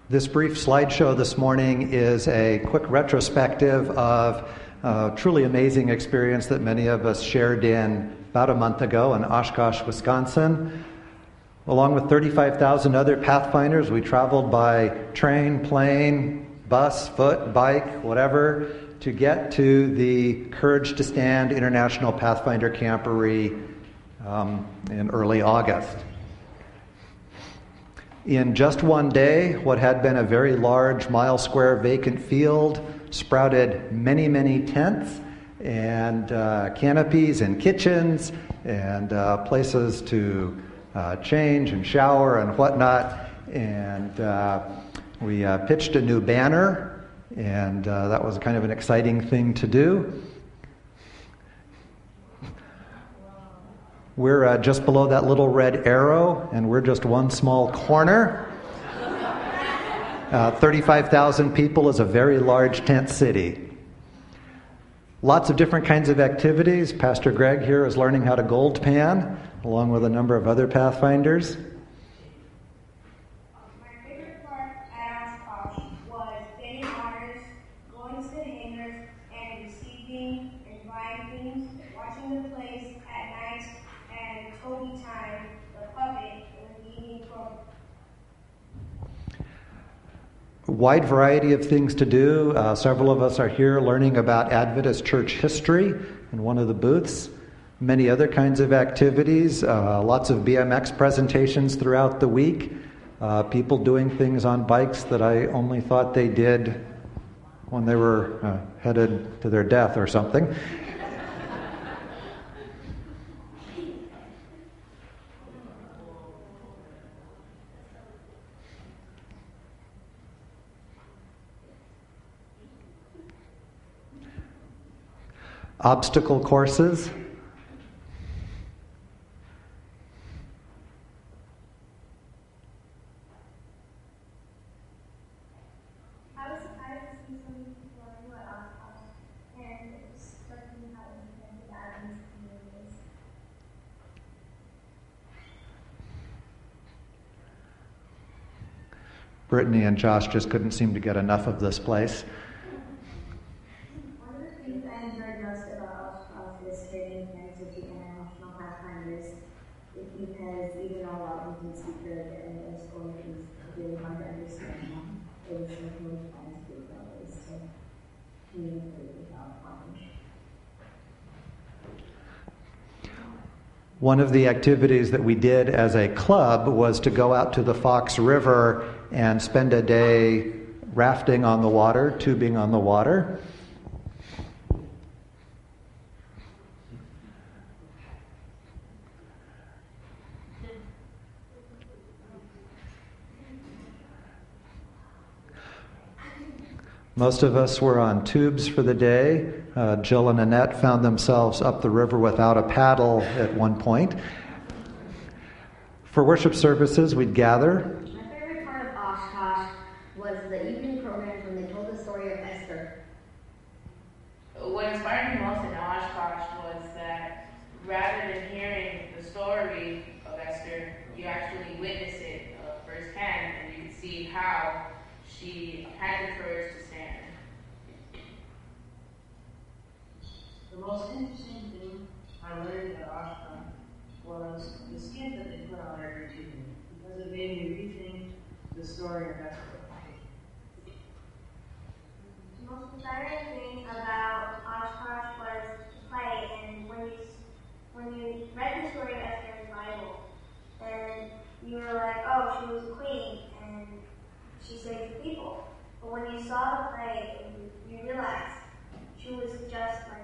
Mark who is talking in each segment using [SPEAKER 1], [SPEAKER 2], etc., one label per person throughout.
[SPEAKER 1] This brief slideshow this morning is a quick retrospective of a truly amazing experience that many of us shared in about a month ago in Oshkosh, Wisconsin. Along with 35,000 other Pathfinders, we traveled by train, plane, bus, foot, bike, whatever, to get to the Courage to Stand International Pathfinder Camporee in early August. In just one day, what had been a very large mile-square vacant field sprouted many, many tents and canopies and kitchens and places to change and shower and whatnot. And we pitched a new banner, and that was kind of an exciting thing to do. We're just below that little red arrow, and we're just one small corner. 35,000 people is a very large tent city. Lots of different kinds of activities. Pastor Greg here is learning how to gold pan, along with a number of other Pathfinders.
[SPEAKER 2] My favorite part at Oshkosh was getting honors, going to the hangars, and receiving invitations, watching the plays at night, and Toby Time, the puppet, in the evening program.
[SPEAKER 1] Wide variety of things to do. Several of us are here learning about Adventist church history in one of the booths. Many other kinds of activities. Lots of BMX presentations throughout the week. People doing things on bikes that I only thought they did when they were headed to their death or something. Obstacle courses.
[SPEAKER 2] I was surprised to see so many people new at Oshkosh, and it struck me how independent the Adventist community is.
[SPEAKER 1] Brittany and Josh just couldn't seem to get enough of this place.
[SPEAKER 3] One of the things I enjoyed most about Oshkosh is creating friends with the international Pathfinders, because even though a lot of them speak their school is really hard to understand, it was like really fun to do that ways to communicate without language.
[SPEAKER 1] One of the activities that we did as a club was to go out to the Fox River and spend a day rafting on the water, tubing on the water. Most of us were on tubes for the day. Jill and Annette found themselves up the river without a paddle at one point. For worship services, we'd gather.
[SPEAKER 3] My favorite part of Oshkosh was the evening programs when they told the story of Esther.
[SPEAKER 4] What inspired me most in Oshkosh was that rather than hearing the story of Esther, you actually witness it firsthand, and you can see how she had the courage to stand.
[SPEAKER 5] The most interesting thing I learned at Oshkosh was the skit that they put on every Tuesday, because it made me rethink the story of Esther.
[SPEAKER 2] The most inspiring thing about Oshkosh was the play, and when you read the story of Esther in the Bible, then you were like, oh, she was a queen, and she saved the people. But when you saw the play, you realized she was just like.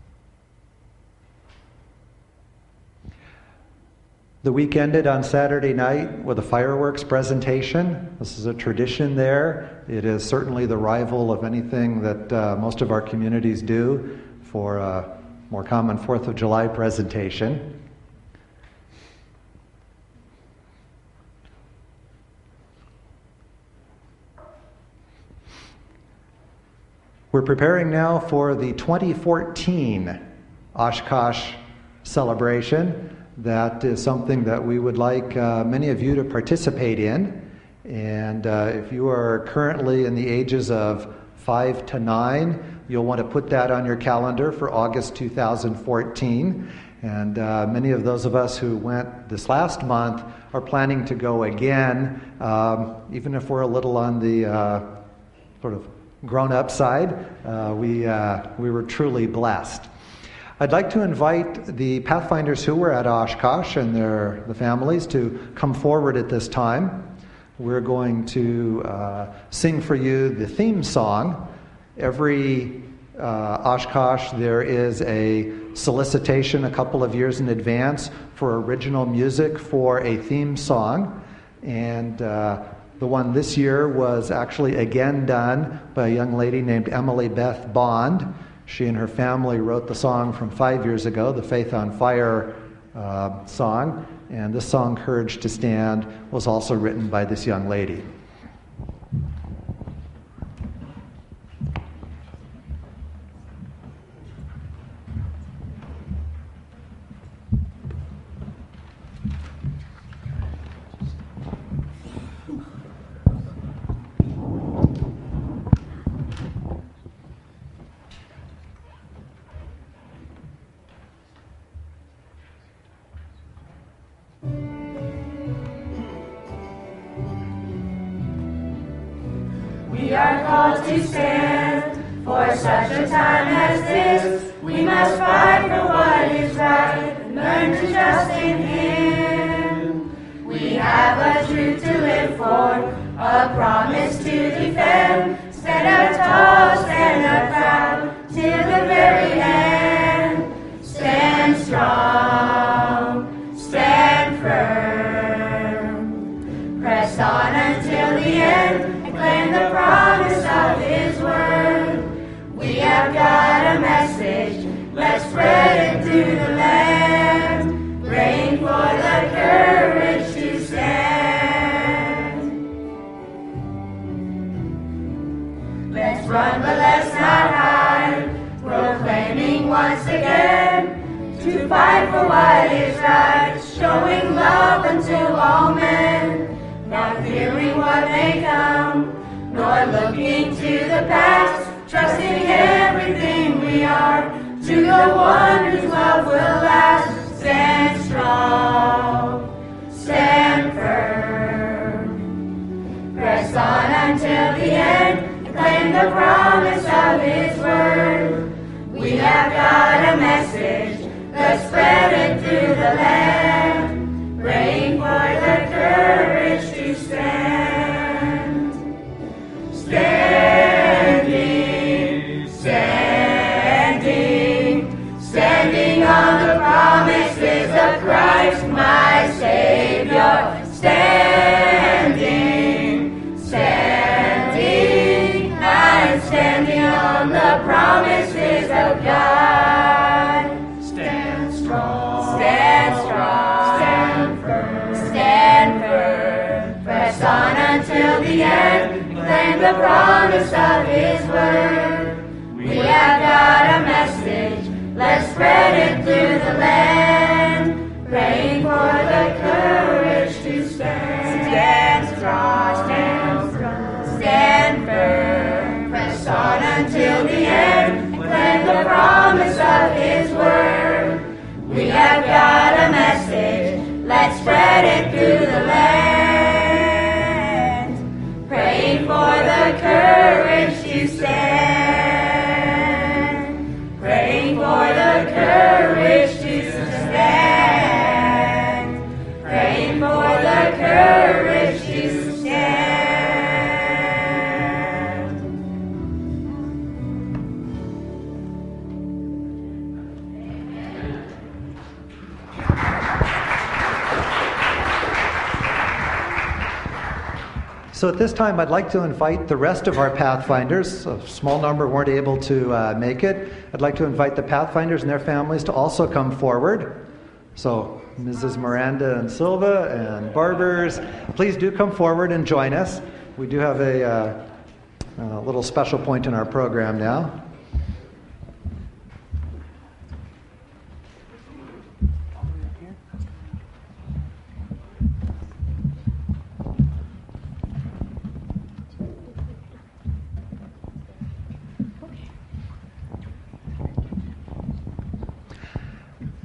[SPEAKER 1] The week ended on Saturday night with a fireworks presentation. This is a tradition there. It is certainly the rival of anything that most of our communities do for a more common 4th of July presentation. We're preparing now for the 2014 Oshkosh celebration. That is something that we would like many of you to participate in. And if you are currently in the ages of 5 to 9, you'll want to put that on your calendar for August 2014. And many of those of us who went this last month are planning to go again, even if we're a little on the sort of grown-up side. We were truly blessed. I'd like to invite the Pathfinders who were at Oshkosh and the families to come forward at this time. We're going to sing for you the theme song. Every Oshkosh, there is a solicitation a couple of years in advance for original music for a theme song. And the one this year was actually again done by a young lady named Emily Beth Bond. She and her family wrote the song from 5 years ago, the Faith on Fire song. And this song, Courage to Stand, was also written by this young lady.
[SPEAKER 6] We are called to stand for such a time as this. We must fight for what is right and learn to trust in Him. We have a truth to live for, a promise to defend. Stand up tall, stand up proud, till the very end. Stand strong, stand firm. Press on until the end. Claim the promise of His word. We have got a message, let's spread it through the land. Praying for the courage to stand. Let's run but let's not hide, proclaiming once again to fight for what is right, showing love unto all men. Not fearing what may come, nor looking to the past, trusting everything we are to the one whose love will last. Stand strong, stand firm, press on until the end, and claim the promise of His word. We have got a message, let's spread it through the land, praying for the courage to stand. Standing, standing, standing on the promises of Christ my Savior. Standing, standing, I'm standing on the promises of God. Stand strong, stand strong, stand firm, stand firm. Press on until the end, claim the promise of His word. We have got a message, let's spread it through the land, praying for the courage to stand. Stand strong, stand strong, stand firm. Press on until the end, claim the promise of His word. We have got a message, let's spread it through the land, praying for the courage to stand, praying for the courage to stand, praying for the courage to stand.
[SPEAKER 1] So at this time, I'd like to invite the rest of our Pathfinders. A small number weren't able to make it. I'd like to invite the Pathfinders and their families to also come forward. So Mrs. Miranda and Silva and Barbers, please do come forward and join us. We do have a little special point in our program now.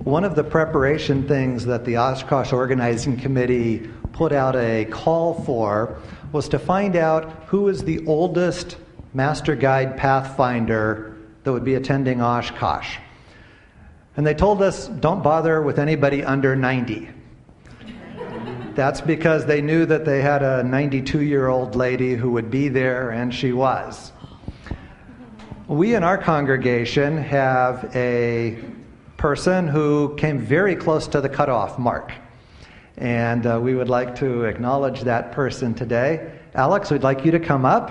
[SPEAKER 1] one of the preparation things that the Oshkosh Organizing Committee put out a call for was to find out who is the oldest Master Guide Pathfinder that would be attending Oshkosh. And they told us, don't bother with anybody under 90. That's because they knew that they had a 92-year-old lady who would be there, and she was. We in our congregation have a person who came very close to the cutoff mark. And we would like to acknowledge that person today. Alex, we'd like you to come up.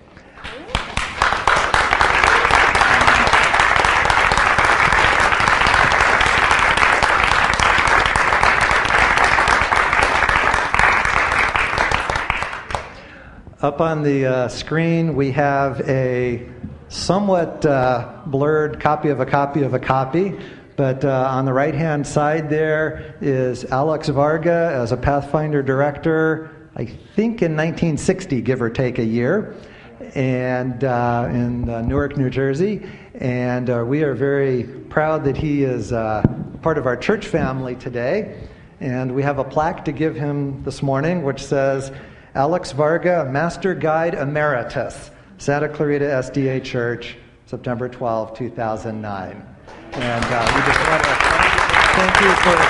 [SPEAKER 1] Up on the screen, we have a somewhat blurred copy of a copy of a copy. But on the right-hand side there is Alex Varga as a Pathfinder director, I think in 1960, give or take a year, and in Newark, New Jersey. And we are very proud that he is part of our church family today. And we have a plaque to give him this morning, which says, Alex Varga, Master Guide Emeritus, Santa Clarita SDA Church, September 12, 2009. And we just want to thank you for...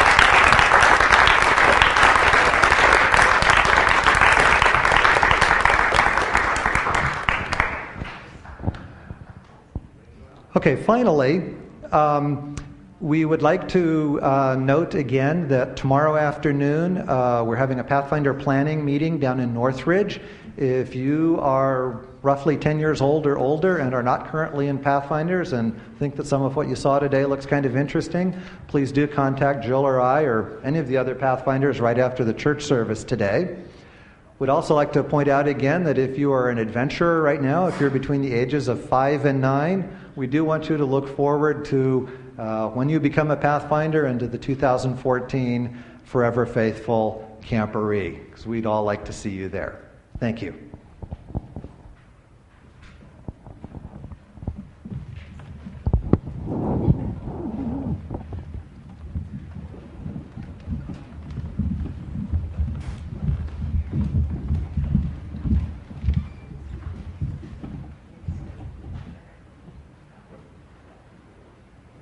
[SPEAKER 1] Okay, finally, we would like to note again that tomorrow afternoon we're having a Pathfinder planning meeting down in Northridge. If you are roughly 10 years old or older and are not currently in Pathfinders and think that some of what you saw today looks kind of interesting, please do contact Jill or I or any of the other Pathfinders right after the church service today. We'd also like to point out again that if you are an adventurer right now, if you're between the ages of 5 and 9, we do want you to look forward to when you become a Pathfinder and to the 2014 Forever Faithful Camporee, because we'd all like to see you there. Thank you.